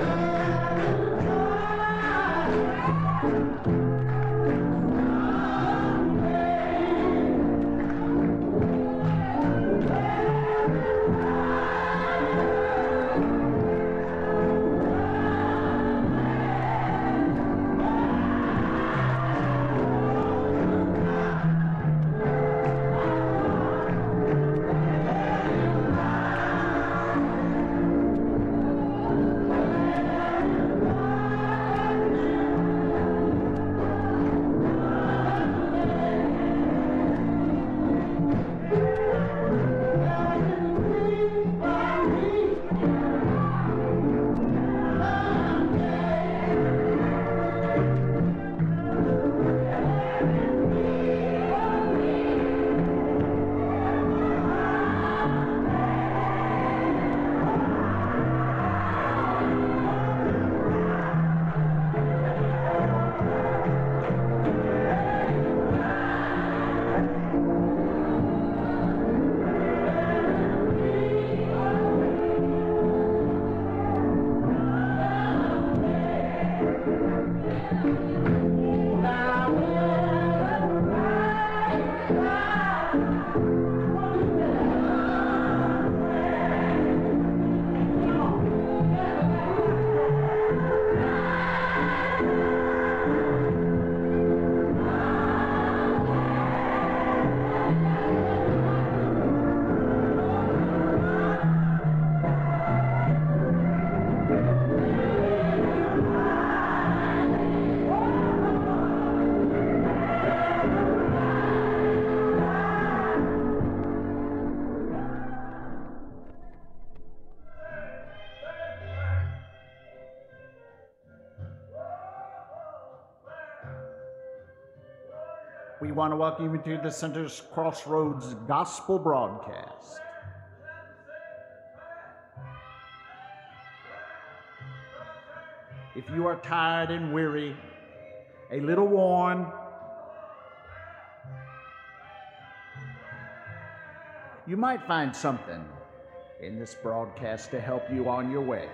We want to welcome you to the Sinners Crossroads Gospel Broadcast. If you are tired and weary, a little worn, you might find something in this broadcast to help you on your way.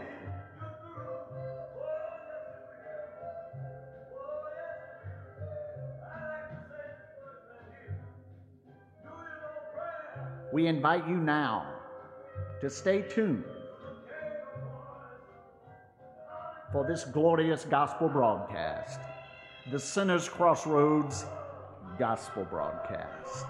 We invite you now to stay tuned for this glorious gospel broadcast, the Sinners Crossroads Gospel Broadcast.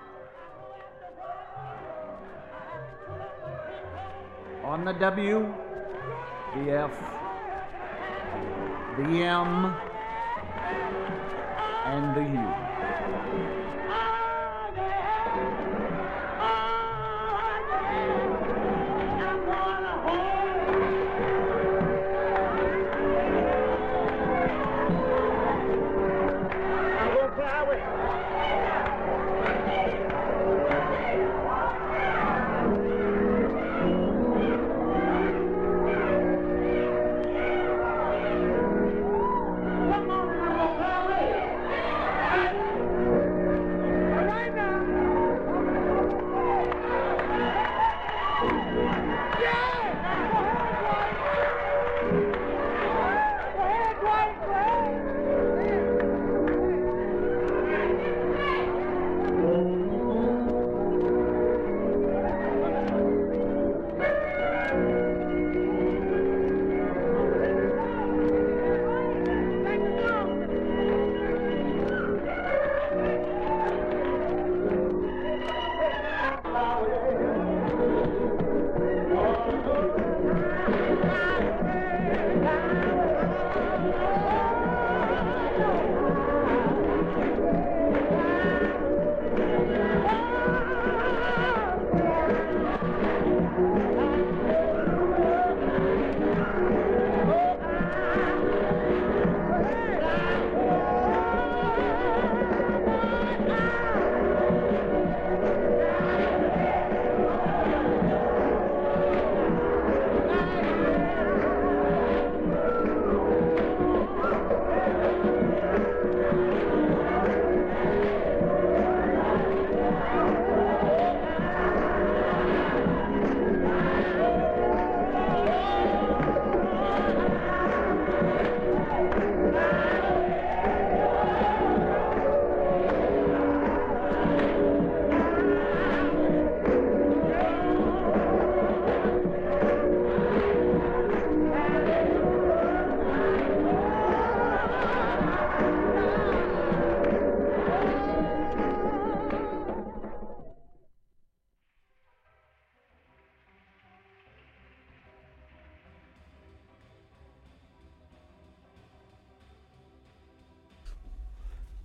On the W, the F, the M, and the U.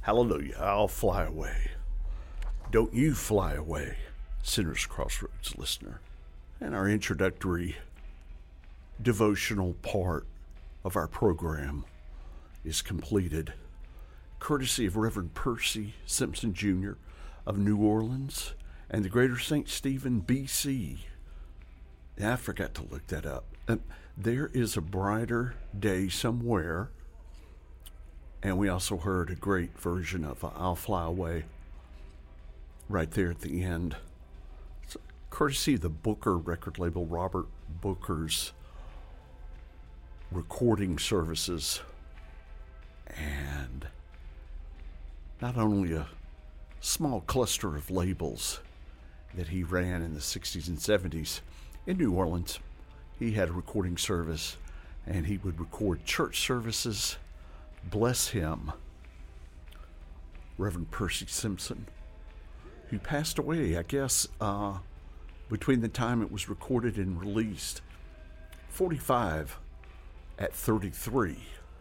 Hallelujah, I'll fly away. Don't you fly away, Sinners Crossroads listener. And our introductory devotional part of our program is completed, courtesy of Reverend Percy Simpson Jr. of New Orleans and the Greater St. Stephen, B.C. I forgot to look that up. There is a brighter day somewhere. And we also heard a great version of I'll Fly Away right there at the end. It's courtesy of the Booker record label, Robert Booker's recording services. And not only a small cluster of labels that he ran in the 60s and 70s in New Orleans, he had a recording service and he would record church services. Bless him, Reverend Percy Simpson, who passed away, I guess, between the time it was recorded and released. 45 at 33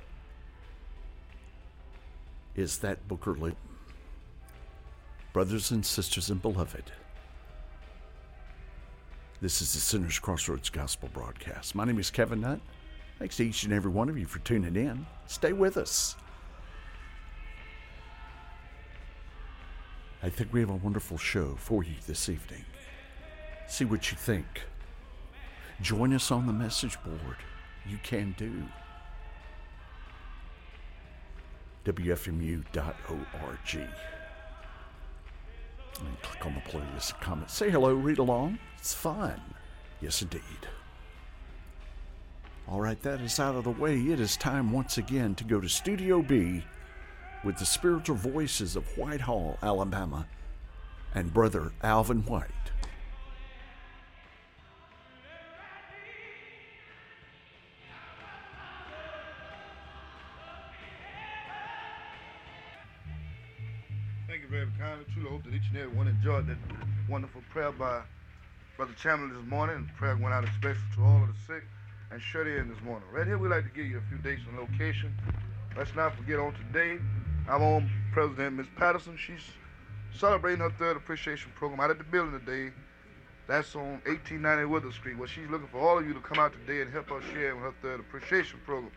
is that Booker lit. Brothers and sisters and beloved, this is the Sinners Crossroads Gospel Broadcast. My name is Kevin Nutt. Thanks to each and every one of you for tuning in. Stay with us. I think we have a wonderful show for you this evening. See what you think. Join us on the message board. You can do. WFMU.org. And click on the playlist and comment. Say hello, read along. It's fun. Yes, indeed. All right, that is out of the way. It is time once again to go to Studio B with the spiritual voices of Whitehall, Alabama, and Brother Alvin White. Thank you very kindly. Truly hope that each and every one enjoyed that wonderful prayer by Brother Chandler this morning. And prayer went out especially to all of the sick and shut in this morning. Right here, we'd like to give you a few dates and location. Let's not forget on today, our own President, Ms. Patterson. She's celebrating her third appreciation program out at the building today. That's on 1890 Wither Street, where she's looking for all of you to come out today and help her share in her third appreciation program.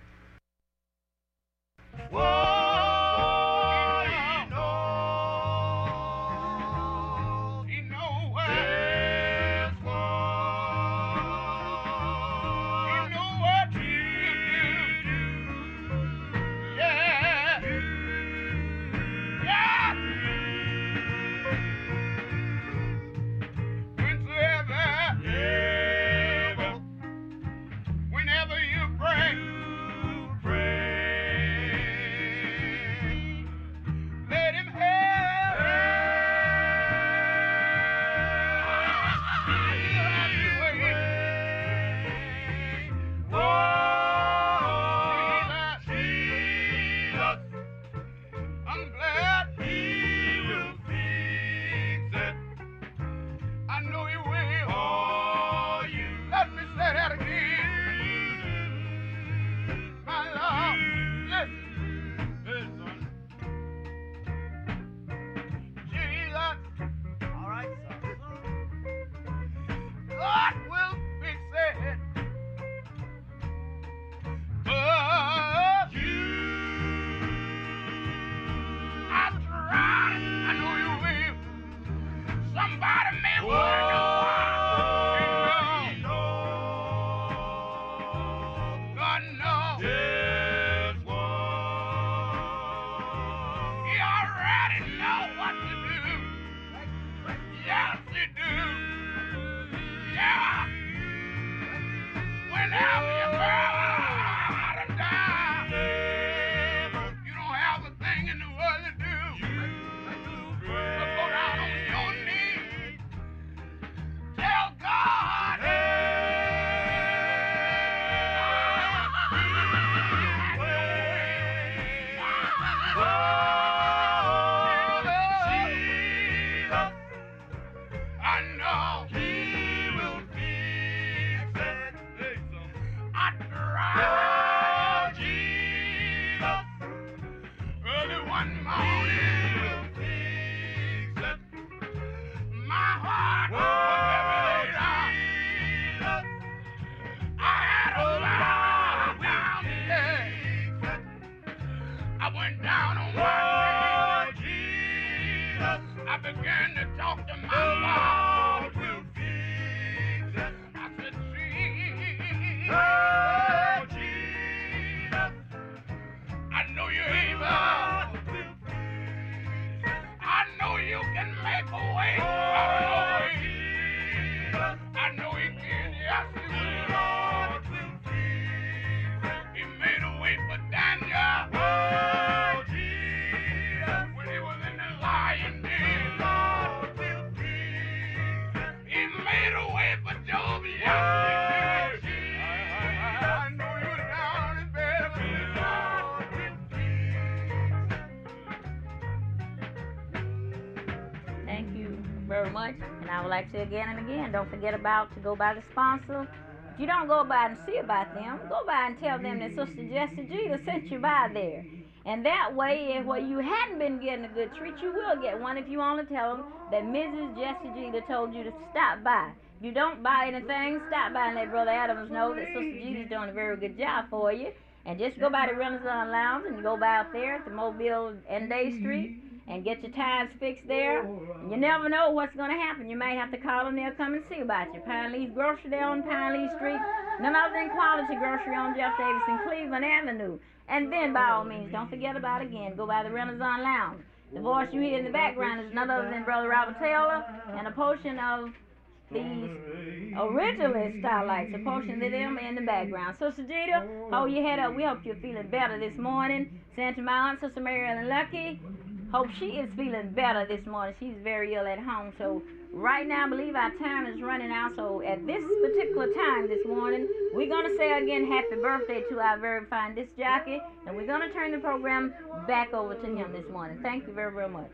would like to say again and again, don't forget about to go by the sponsor. If you don't go by and see about them, go by and tell them that Sister Jessie Jeter sent you by there. And that way, if you hadn't been getting a good treat, you will get one if you only tell them that Mrs. Jessie Jeter told you to stop by. If you don't buy anything, stop by and let Brother Adams know that Sister Jeter's doing a very good job for you. And just go by the Renaissance Lounge and go by out there at the Mobile and Day Street and get your tires fixed there. And you never know what's going to happen. You might have to call them, they'll come and see about you. Pine Leaf Grocery there on Pine Leaf Street. None other than Quality Grocery on Jeff Davidson, Cleveland Avenue. And then, by all means, don't forget about, again, go by the Renaissance Lounge. The voice you hear in the background is none other than Brother Robert Taylor, and a portion of these originalist starlights, a portion of them in the background. Sister Jeter, hold your head up. We hope you're feeling better this morning. Santa Mount, Sister Mary Ellen Lucky, hope she is feeling better this morning. She's very ill at home, so right now I believe our time is running out. So at this particular time this morning, we're going to say again happy birthday to our very fine disc jockey, and we're going to turn the program back over to him this morning. Thank you very, very much.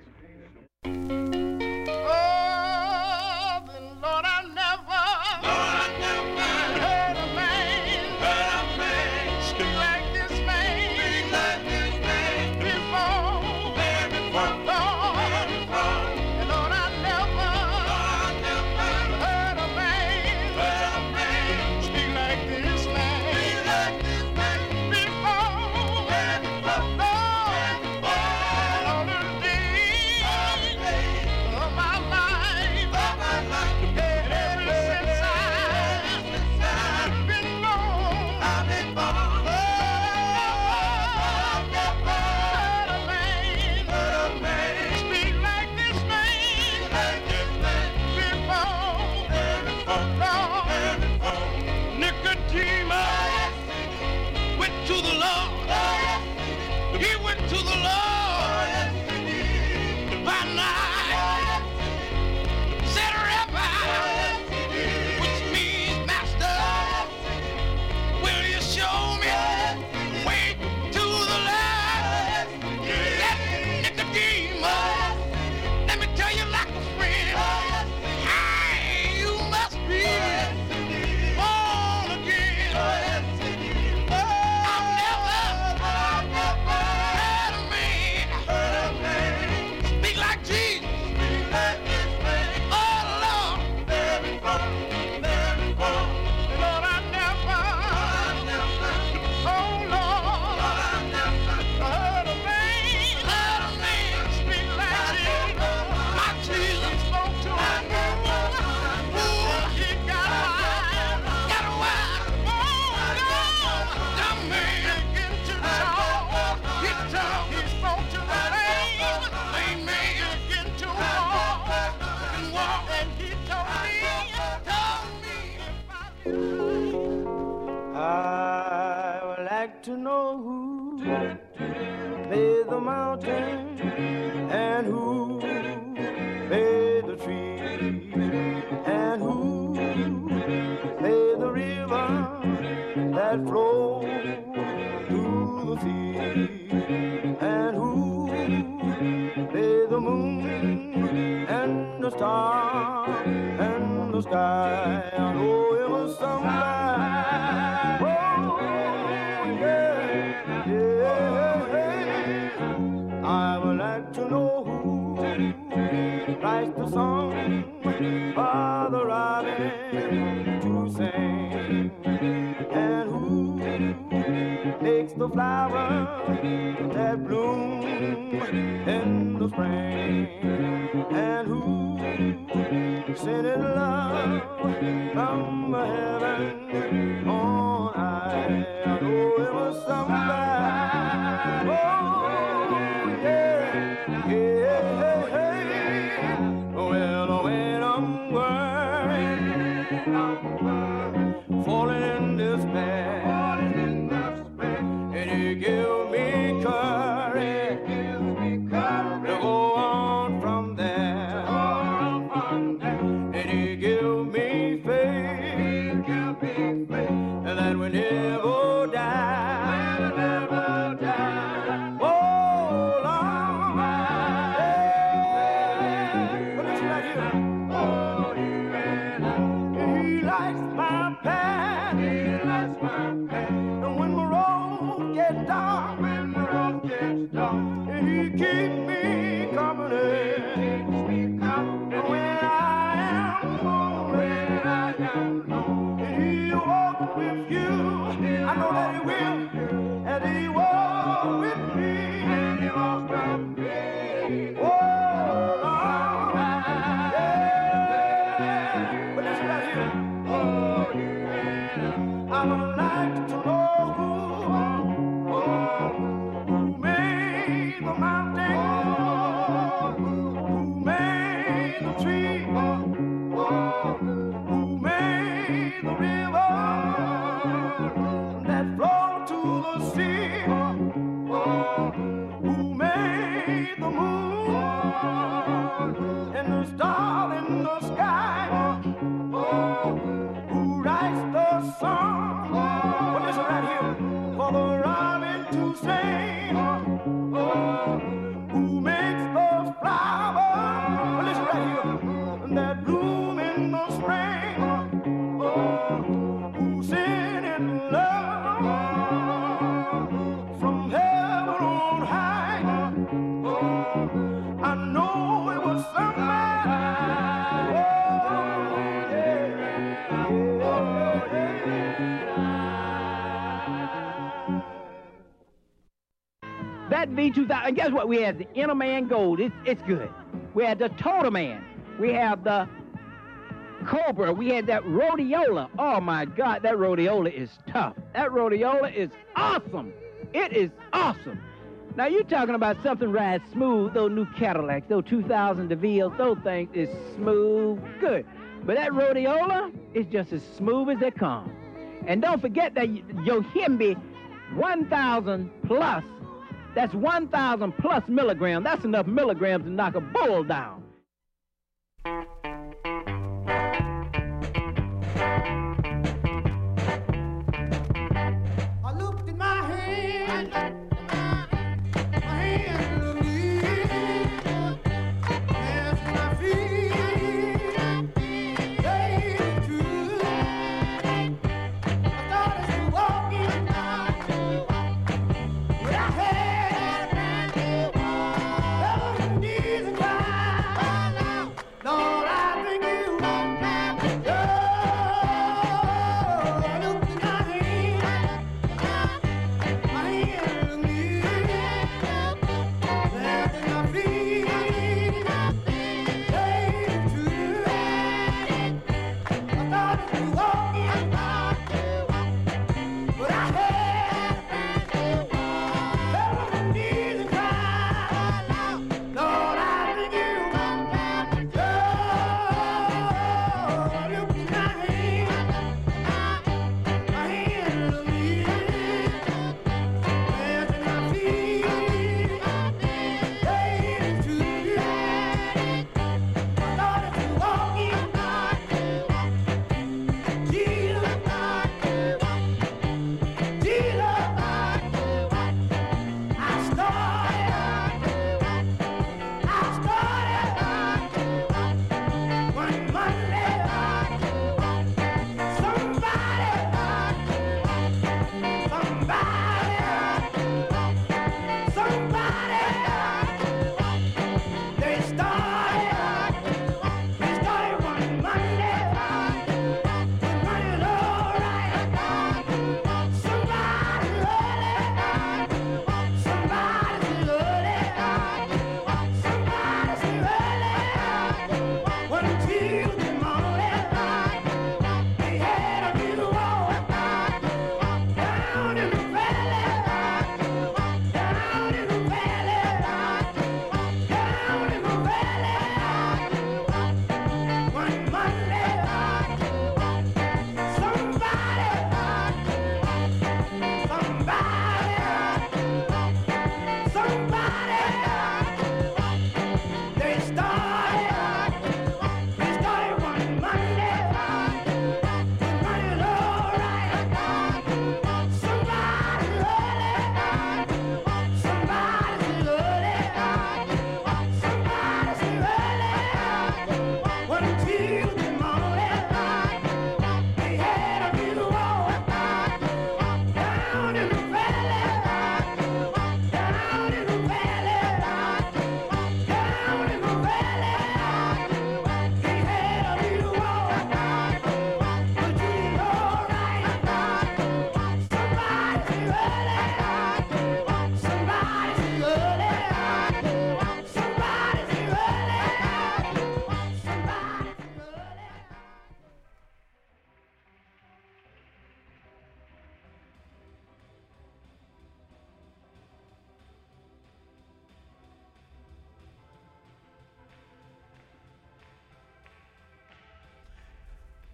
Oh, then Lord, I never heard a man speak like this man before. And Lord, I never heard a man speak like this man before. All the days of my life, ever since I've been born, I've never heard a man speak like this man before. Nicodemus went to the Lord. He went to the Lord by night. Said, Rabbi, which means master, will you show me the way to the light? Let Nicodemus, let me tell you like a friend, hey, you must be born again. I've never heard a man speak like Jesus. Oh, Lord. Lord, I never, oh, Lord, heard a man speak like Jesus. My Jesus spoke to him. Ooh, he got wise. Oh, God, the man began to talk. He spoke to the lame man began to walk and walk. And he told me I would like to know who made the mountain and who made the tree and who made the river that flows to the sea and who made the moon and the stars and the sky. I know it was somebody. Oh, yeah, yeah. I would like to know who writes the song for the robin to sing and who makes the flowers that bloom in the spring and who sent it love from heaven on high. I know it was somebody. Oh, yeah, yeah. Well, when I'm worried, falling in despair, and you give me courage to go on from there, and you give me faith that we never die. lights my path. He lights my path. And when the road gets dark, He keeps me company. When I am lonely, and He walks with you. I know that He will, and He walks with me. And He walks with me. Oh, Lord, yeah. But listen right here. Oh, yeah. I would like to know who made the mountain, who made the tree, who made the river that flowed to the sea, who made the moon and the stars in the sky, who writes the song. Well, listen right here, for the robin to sing, who makes the flowers. Well, listen right here, that bloom in the spring, who sent in love from heaven on high. I know it was somebody. Oh, That V2000, and guess what? We had the Inner Man Gold. It's good. We had the Total Man. We have the Cobra. We had that Rhodiola. Oh, my God, that Rhodiola is tough. That Rhodiola is awesome. It is awesome. Now, you're talking about something rides smooth. Those new Cadillacs, those 2000 DeVille's, those things is smooth. Good. But that Rhodiola is just as smooth as they come. And don't forget that Yohimbe 1,000 plus, that's 1,000 plus milligrams. That's enough milligrams to knock a bull down. I looked in my hand, my hand to me, as my feet, they true. I started walking, but I had those knees and cry.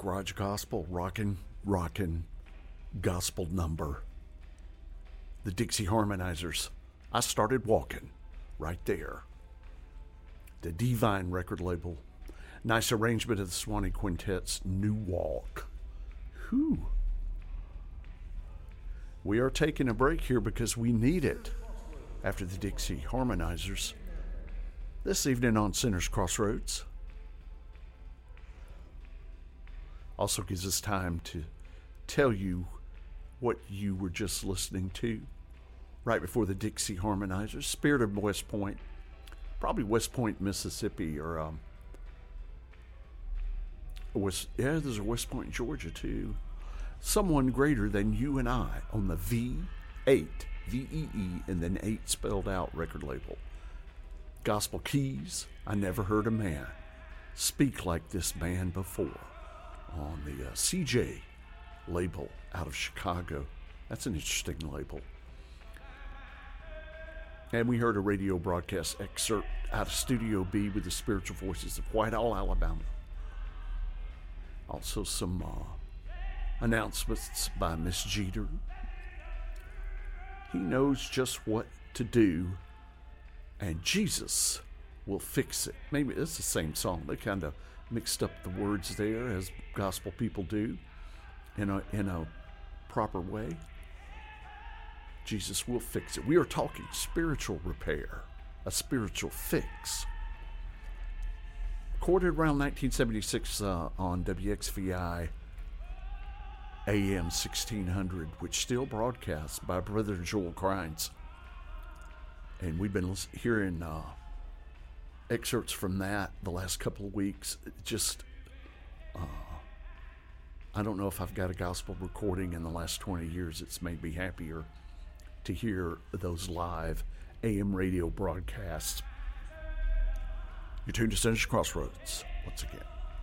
garage gospel, rockin' gospel number. The Dixie Harmonizers. I Started Walking, right there. The Divine record label. Nice arrangement of the Swanee Quintet's New Walk. Whew. We are taking a break here because we need it after the Dixie Harmonizers. This evening on Sinners Crossroads. Also gives us time to tell you what you were just listening to right before the Dixie Harmonizers. Spirit of West Point. Probably West Point, Mississippi, or there's a West Point, Georgia, too. Someone Greater Than You and I on the V8, V-E-E, and then 8 spelled out record label. Gospel Keys, I Never Heard a Man Speak Like This Man Before on the CJ label out of Chicago. That's an interesting label. And we heard a radio broadcast excerpt out of Studio B with the Spiritual Voices of Whitehall, Alabama. Also some announcements by Miss Jeter. He knows just what to do, and Jesus will fix it. Maybe it's the same song. They kind of mixed up the words there, as gospel people do, in a proper way. Jesus will fix it. We are talking spiritual repair, a spiritual fix. Recorded around 1976 on WXVI AM 1600, which still broadcasts by Brother Joel Crines. And we've been hearing excerpts from that the last couple of weeks. Just, I don't know if I've got a gospel recording in the last 20 years that's made me happier to hear those live AM radio broadcasts. You're tuned to Sinners Crossroads once again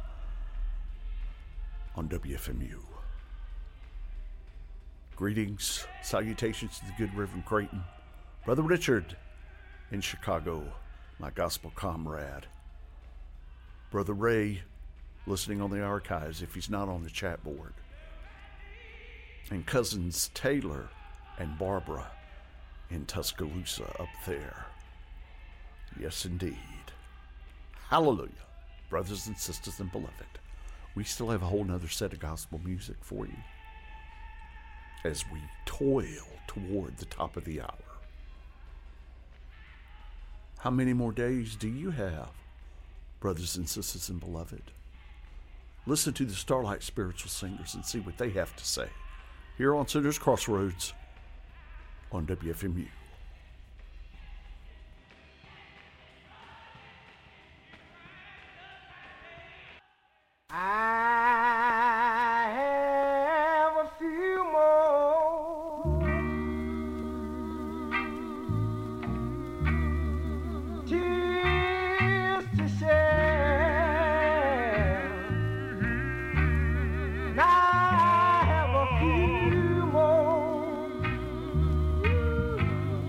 on WFMU. Greetings, salutations to the good Reverend Creighton, Brother Richard in Chicago, my gospel comrade, Brother Ray, listening on the archives if he's not on the chat board, and cousins Taylor and Barbara in Tuscaloosa up there. Yes, indeed. Hallelujah, brothers and sisters and beloved. We still have a whole nother set of gospel music for you as we toil toward the top of the hour. How many more days do you have, brothers and sisters and beloved? Listen to the Starlight Spiritual Singers and see what they have to say here on Sinners Crossroads on WFMU. I have a few more tears to share. Now I have a few more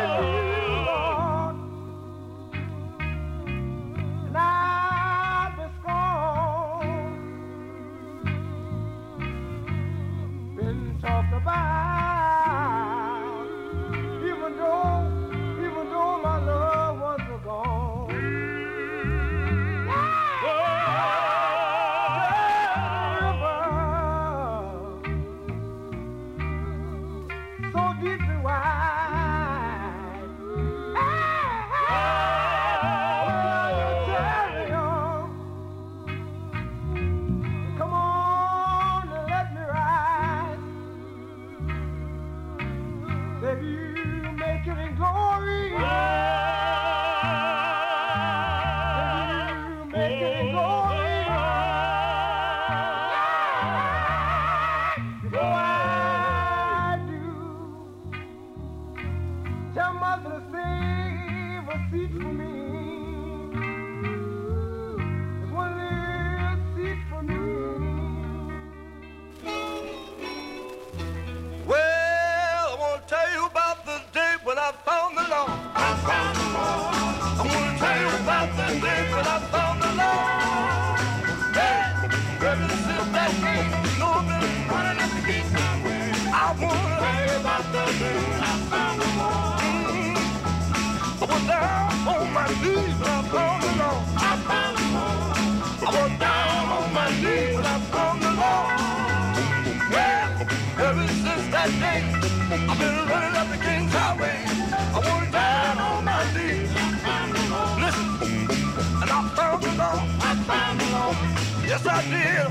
Yes, I did.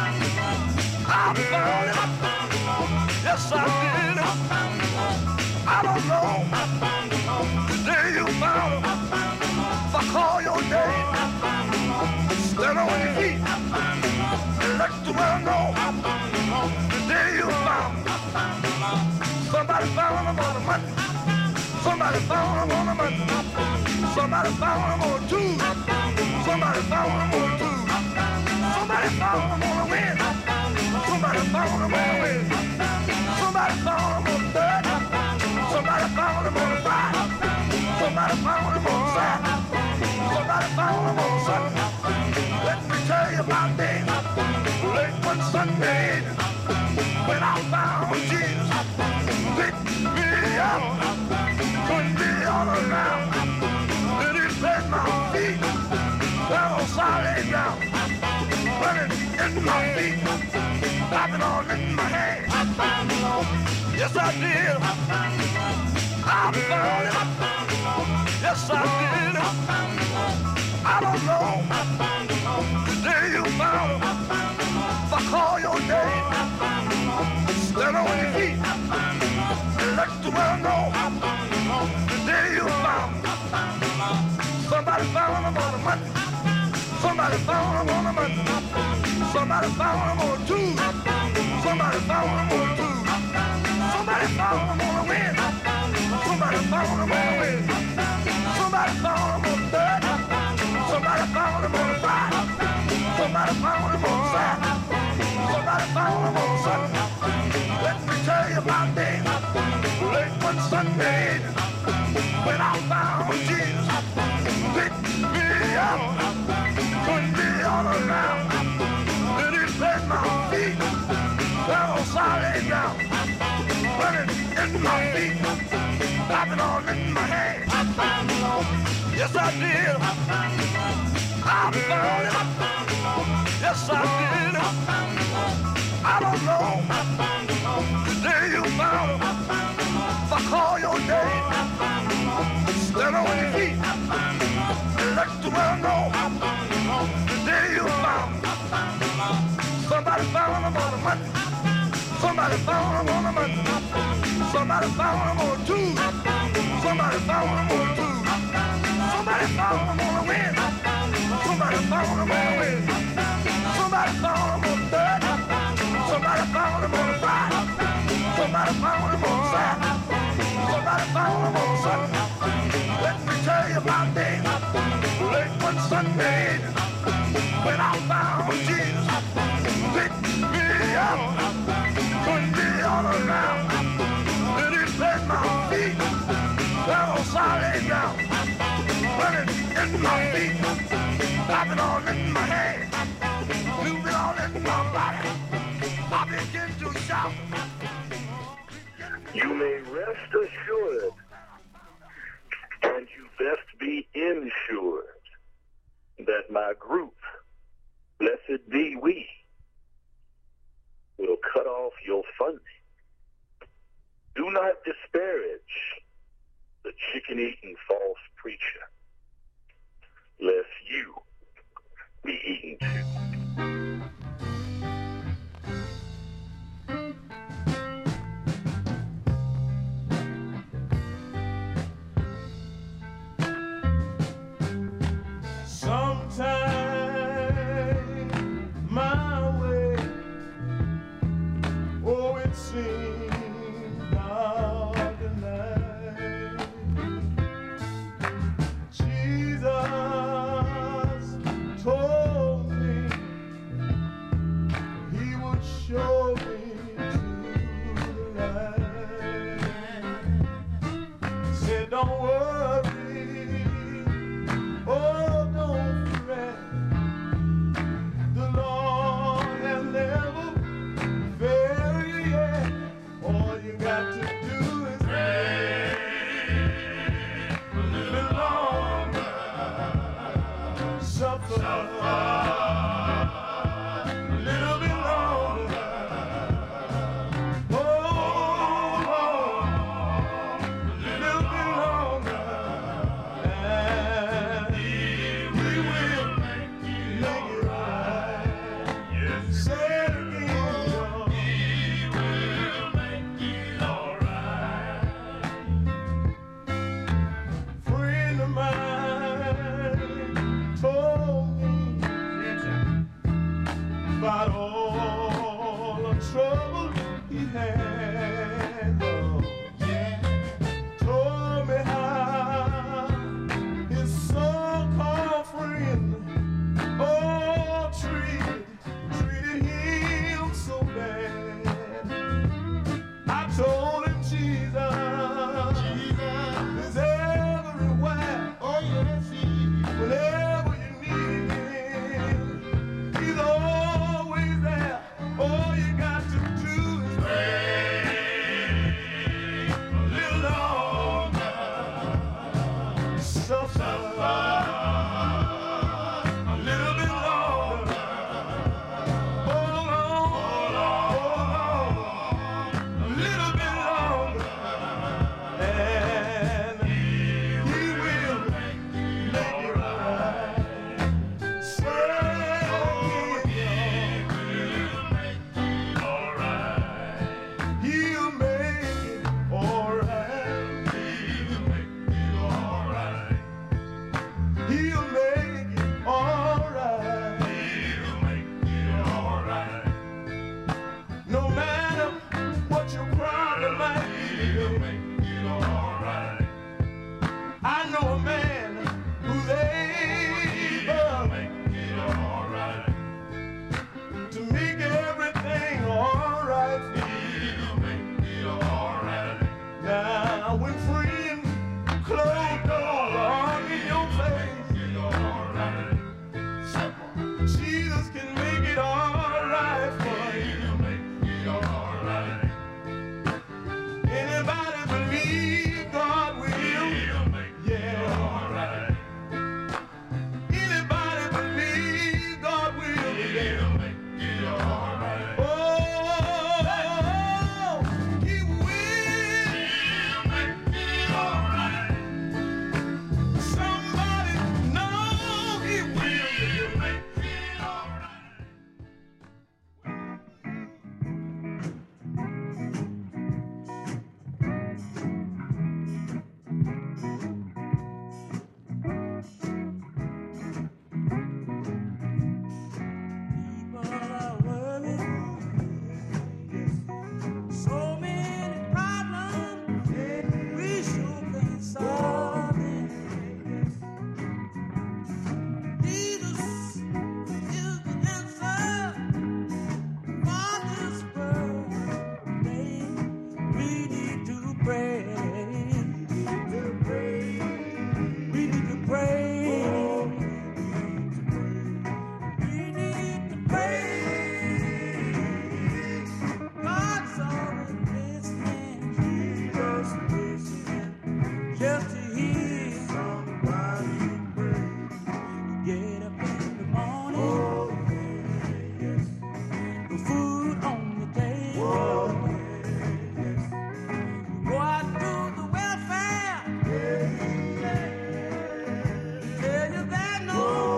I found it. Yes, I did. I don't know the day you found it. If I call your name, stand on your feet and let the world know the day you found it. Somebody found him on a Monday. Somebody found him on a Monday. Somebody found him on a Tuesday. Somebody found him on a Tuesday. Somebody found him on a Wednesday. Somebody found him on a Wednesday. Somebody found him on a Thursday. Somebody found him on a Friday. Somebody found him on a Saturday. Somebody found him on a Sunday. Let me tell you about day. Late one Sunday when I found Jesus. Picked me up. Couldn't be all around. Then he fed my feet. Down on solid ground. Running in my feet, popping on in my hand. Yes, I did. I found it. Yes, I did. I don't know the day you found it. If I call your name, stand on your feet and let the world know the day you found it. Somebody found him on a Monday. Somebody found him on a Monday. Somebody found him on a Tuesday. Somebody found him on a Tuesday. Somebody found him on a Wednesday. Somebody found him on a Wednesday. Somebody found him on a Thursday. Somebody found him on a Friday. Somebody found him on a Saturday. Somebody found him on a Sunday. Let me tell you about day. Late one Sunday when I found Jesus. Picked me up. Couldn't be all around. Then he fed my feet down on solid ground. Running in my feet, popping on in my hand. Yes, I did. I found it. Yes, I did. I don't know the day you found it. If I call your name, stand on your feet and let the world know the day you found it. Somebody found him on a Monday. Somebody found him on a Monday. Somebody found him on a Tuesday. Somebody found him on a Tuesday. Somebody found him on a Wednesday. Somebody found him on a Wednesday. Somebody found him on a Thursday. Somebody found him on a Friday. Somebody found him on a Saturday. Somebody found him on a Sunday. Let me tell you about day. Late one Sunday when I found Jesus. Picked me up. Couldn't be all around. Then he fed my feet down solid ground. Running in my feet, popping all in my head, moving all in my body. I begin to shout. You may rest assured, and you best be ensured, that my group, Blessed Be We, will cut off your funding. Do not disparage the chicken-eating false preacher, lest you be eaten too. Sometime my way, oh, it seems dark at night. Jesus told me he would show me to the light. Said, don't worry, oh, don't fret. The Lord has never failed you yet. All you got to do is wait a little longer. Suffer a little bit longer. Oh, a little bit longer. And He will make it right. Say it again, y'all. He will make it all right. Friend of mine told me hear somebody pray. Get up in the morning, the food on the table. Go out to the welfare, tell you that no,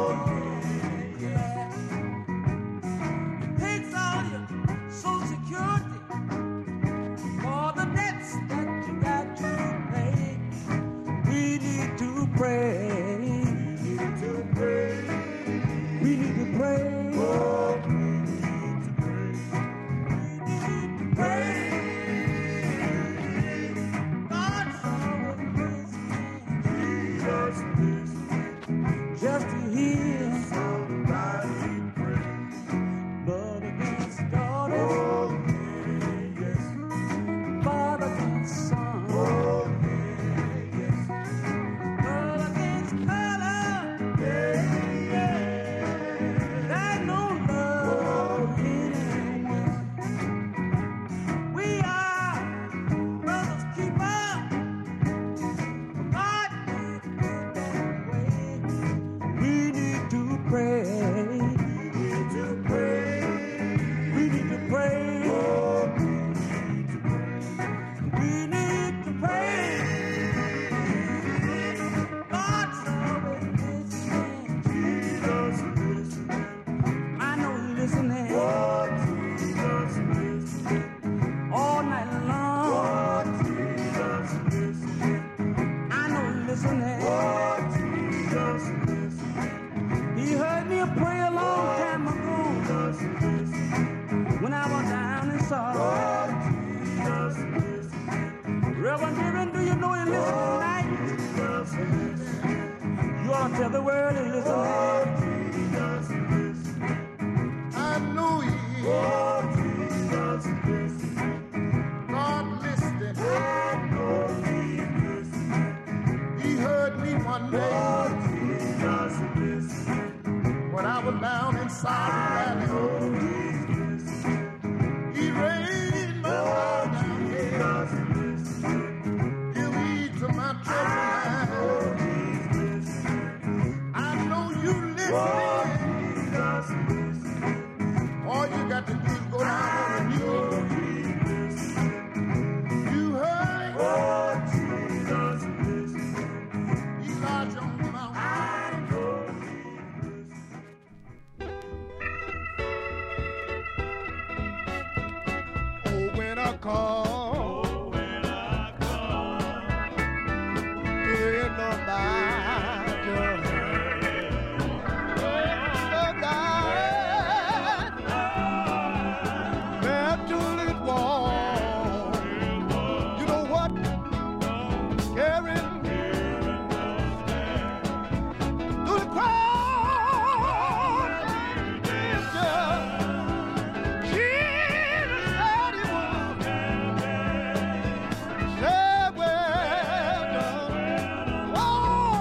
takes all your Social Security for the debts that you got to pay. We need to pray. We need to pray. Just to hear somebody pray. Blood against daughter, father against son, blood against color. There's no love in anyone. We are brothers keepers. God made it that way. We need to pray. We need to pray. We need to pray. God's always listening. Jesus listening. I know He's listening. Jesus listening. All night long. Jesus listening. I know He's listening. Jesus listening. He heard me pray a long time ago when I was down in sorrow. Reverend Given, do you know He listening tonight? You ought to tell the world He listening. I know He is. God listening. He heard me one day when I was down inside the valley. He raised my heart down here. He'll lead to my trouble life. I know you listening. All you got to do is go down on your knees. You heard He's large on the mountain. Oh, when I call, dear Lord, you know what? Carrying through the crowd, Jesus said He would. Said, well done. Oh,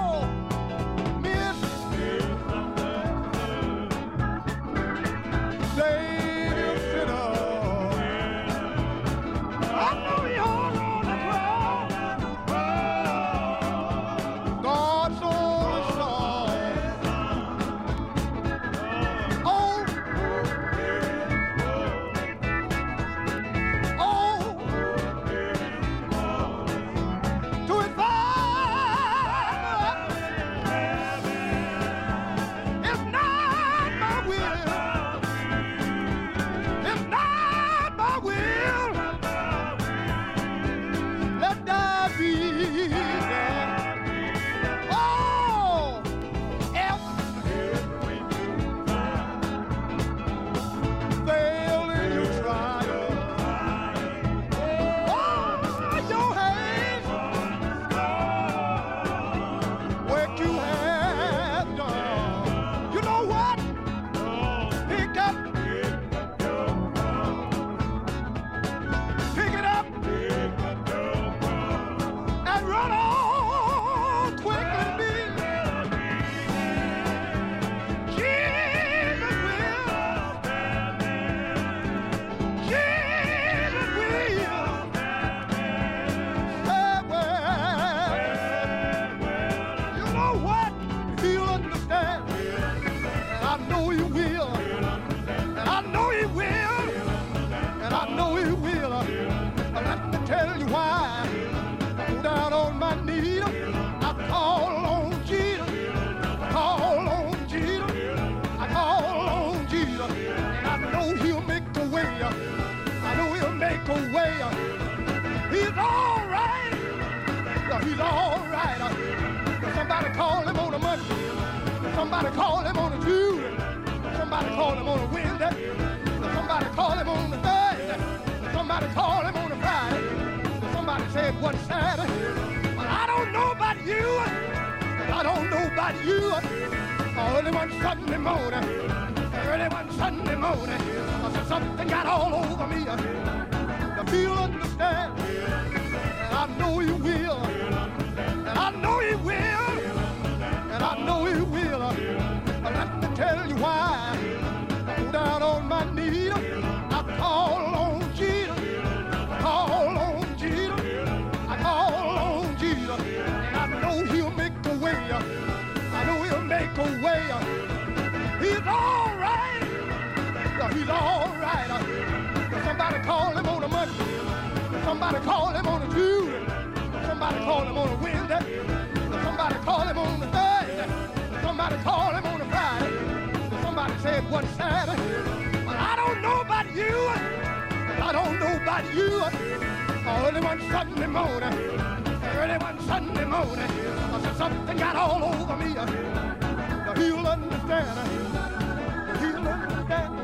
Somebody call him on a Monday. Somebody call him on a Tuesday. Somebody call him on a Wednesday. Somebody call him on a Thursday. Somebody call him on a Friday. Somebody said one Saturday. But I don't know about you. I don't know about you. Early one Sunday morning. Early one Sunday morning. I said something got all over me. If you'll understand, and I know you will. And I know you will. And I know you will. But let me tell you why. I go down on my knees. I call on Jesus. I call on Jesus. I call on Jesus. And I know he'll make a way. I know he'll make a way. He's all right. He's all right. Somebody call him on a Monday. Somebody call him on a Tuesday. Somebody call him on a Wednesday. Somebody call him on a Thursday. Somebody call him on a Friday. Somebody said one Saturday. But I don't know about you. I don't know about you. Early one Sunday morning. Early one Sunday morning. I said something got all over me. He'll understand. He'll understand.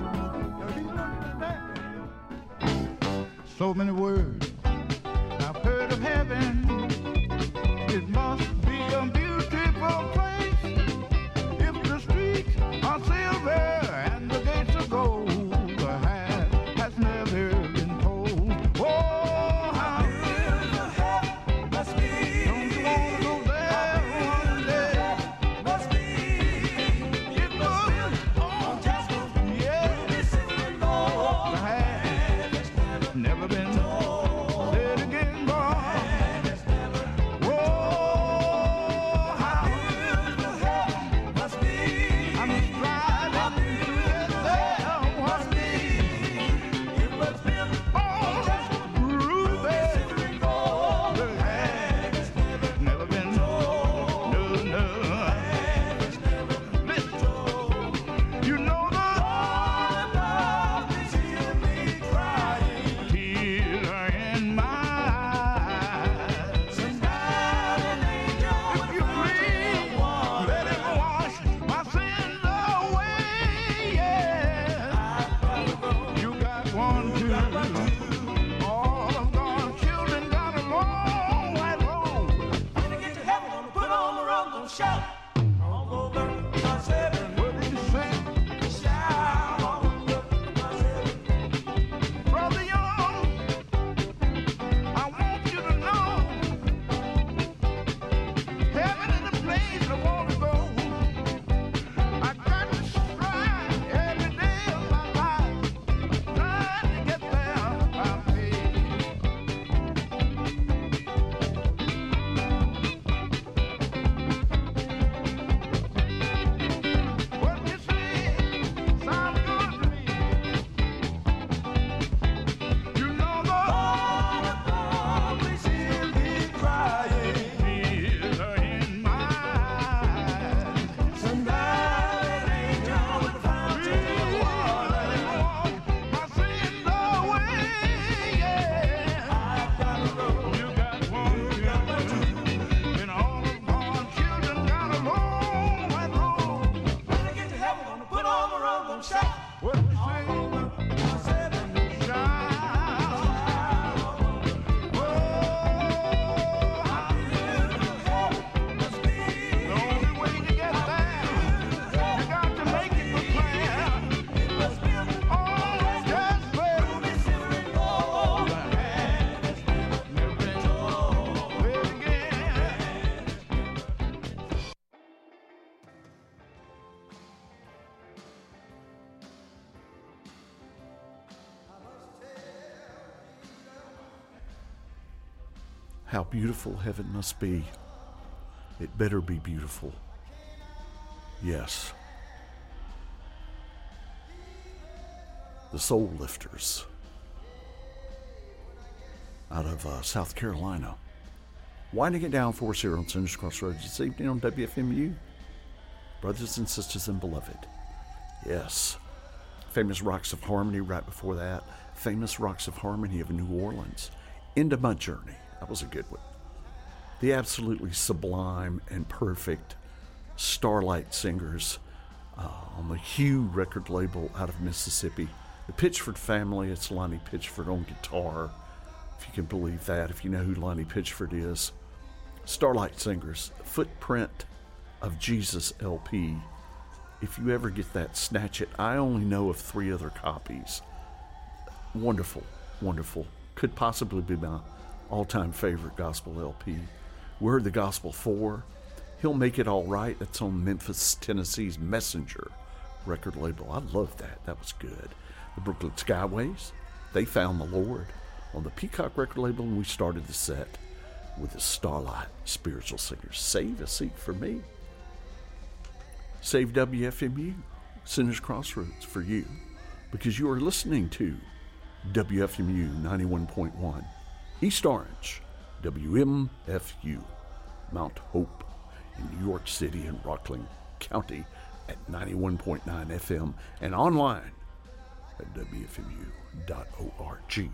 So many words I've heard of heaven. It must be a beautiful place. If the streets are silver and the gates are gold, the half has never been told. Oh, how beautiful heaven must be. Don't you want to go there one day? Must be. It must be. Oh, just yeah. The half has never been told. Say it again, boy. How beautiful heaven must be. It better be beautiful. Yes. The Soul Lifters out of South Carolina. Winding it down for us here on Sinners Crossroads this evening on WFMU. Brothers and sisters and beloved. Yes. Famous Rocks of Harmony right before that. Famous Rocks of Harmony of New Orleans. Into My Journey. That was a good one. the absolutely sublime and perfect Starlight Singers on the Hue record label out of Mississippi. The Pitchford family, it's Lonnie Pitchford on guitar, if you can believe that, if you know who Lonnie Pitchford is. Starlight Singers, Footprint of Jesus LP. If you ever get that, snatch it. I only know of 3 other copies. Wonderful, wonderful. Could possibly be my all-time favorite gospel LP. We heard the Gospel 4. He'll Make It All Right. That's on Memphis, Tennessee's Messenger record label. I love that. That was good. The Brooklyn Skyways, They Found the Lord on the Peacock record label, and we started the set with the Starlight Spiritual Singers. Save a Seat for Me. Save WFMU, Sinners Crossroads for you, because you are listening to WFMU 91.1, East Orange, WMFU, Mount Hope in New York City and Rockland County at 91.9 FM and online at WFMU.org.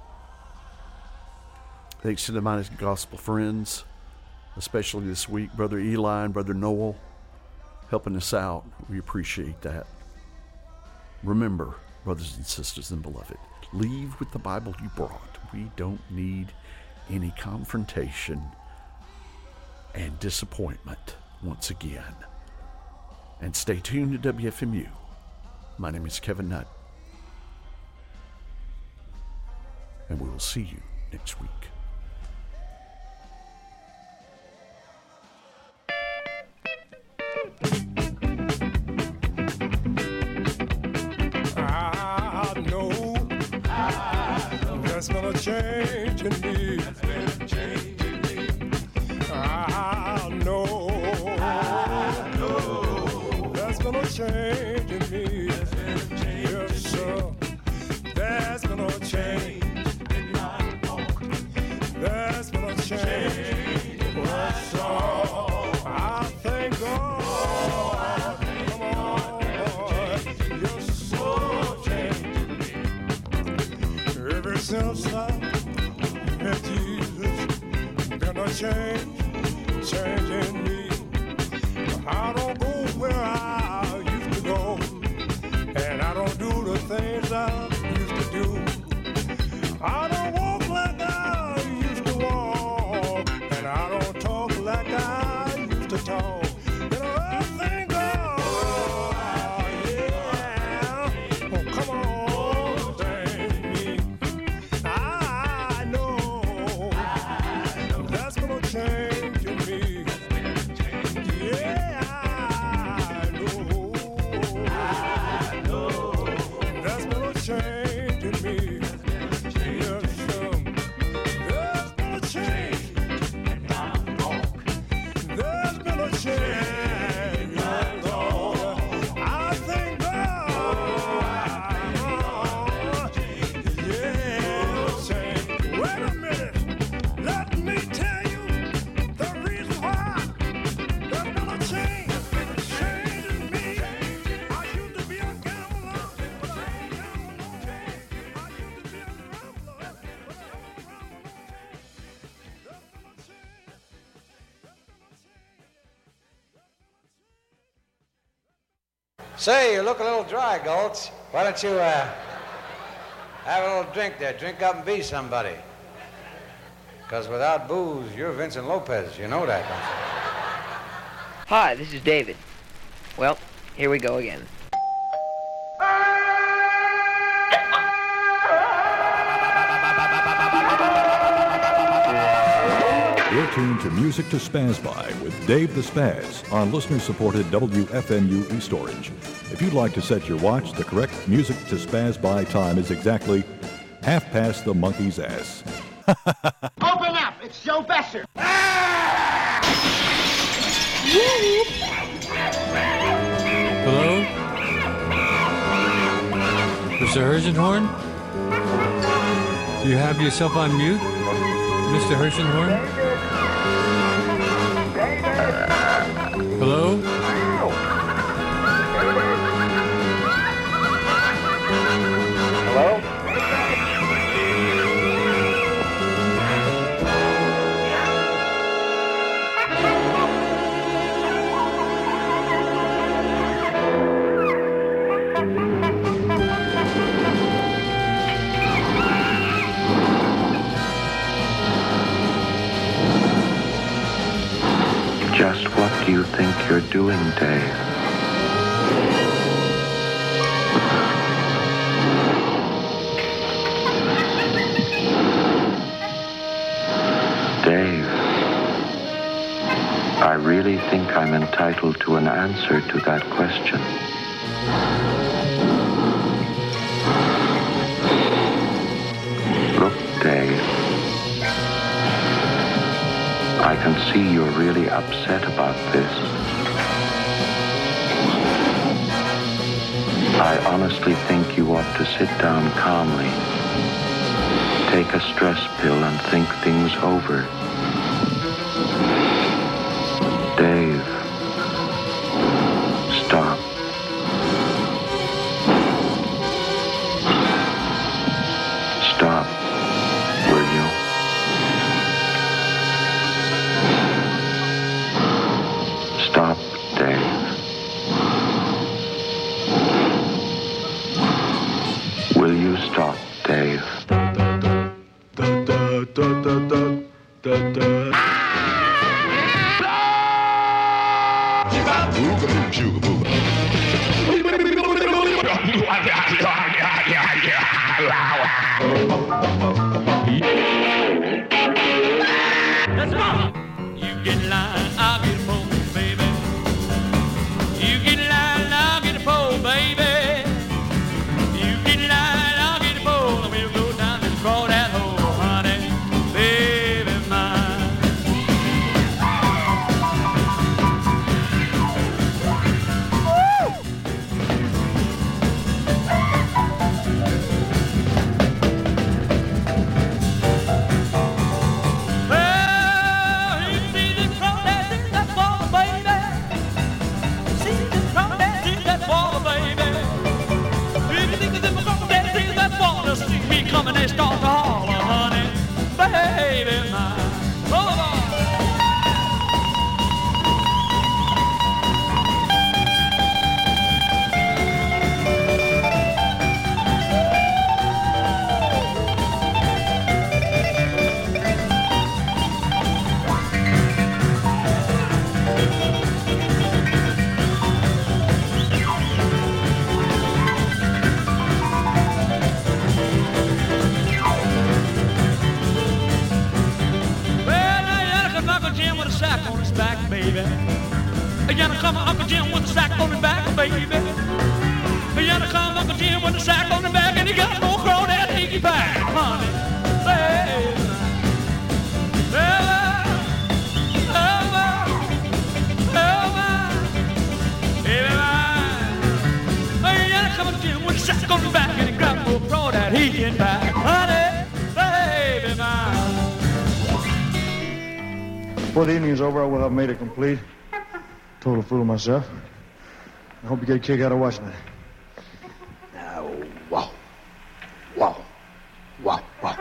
Thanks to the Mighty Gospel Friends, especially this week, Brother Eli and Brother Noel, helping us out. We appreciate that. Remember, brothers and sisters and beloved, leave with the Bible you brought. We don't need any confrontation and disappointment once again. And stay tuned to WFMU. My name is Kevin Nutt, and we will see you next week. I know there's been a change in me. I know there's been a change in me. Yes, sir. There's been a change. There's been a change. Yes, sir. I thank God. Come on. Yes, sir. Ever since I met Jesus, been a change in me. I don't go where I used to go, and I don't do the things I used to do. I don't walk like I used to walk, and I don't talk like I used to talk. You know, I thank God. Yeah. Oh, come on, thank me. I know that's gonna change in me. Yeah, I know that's gonna change in me. Yes, there's been a change. There's been a change. Lord. I thank God. Yeah, change. Wait a minute. Let me tell you the reason why there's been a change. Change in me. I used to be a gambler, but I ain't gambling no more. I used to be a rambler, but I don't ramble no more. There's been a change. Say, you look a little dry, Gulch. Why don't you have a little drink there? Drink up and be somebody. Because without booze, you're Vincent Lopez. You know that, don't you? Hi, this is David. Well, here we go again. You're tuned to Music to Spaz By with Dave the Spaz on listener-supported WFMU East Orange. If you'd like to set your watch, the correct Music to Spaz By time is exactly 1/2 the monkey's ass. Open up! It's Joe Besser! Hello? Mr. Hershenhorn? Do you have yourself on mute, Mr. Hershenhorn? Hello? Hello? Just what do you think you're doing, Dave? Dave, I really think I'm entitled to an answer to that question. Look, Dave, I can see you're really upset about this. I honestly think you ought to sit down calmly, take a stress pill, and think things over. Dave, stop. Stop, will you? Stop, Dave. Will you stop, Dave? Let's go. You get in line, I'll get a pole, baby. You get in line, I'll get a pole, baby. You get in line, I'll get a pole, and we'll go down and crawl that hole, honey, baby mine. Coming and start to holler, honey, baby mine. Baby, you come Uncle Jim with a sack on his back, baby. You come Uncle Jim with a sack on his back, and he got more crawl that hinky back, honey, baby. You come Uncle Jim with a sack on his back, and he got more crawl that hinky back, honey, baby, mine. Before the evening's over, I will have made it complete. Total fool of myself. I hope you get a kick out of watching it. Wow. Wow. Wow. Wow.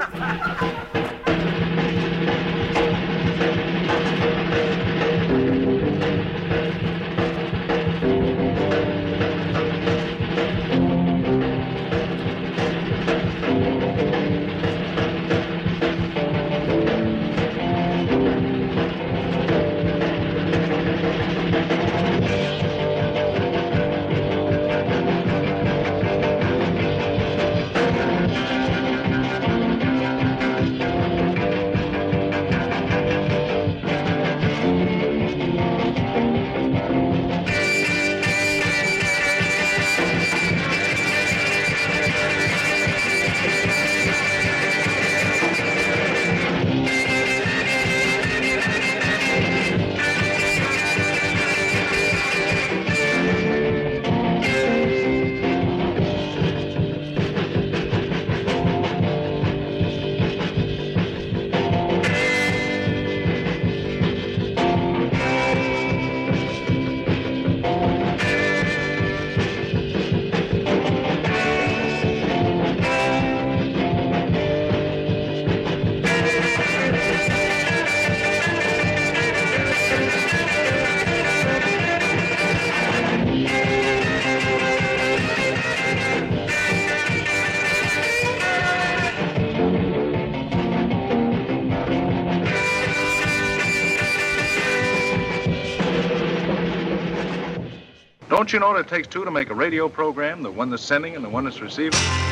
Don't you know that it takes two to make a radio program, the one that's sending and the one that's receiving?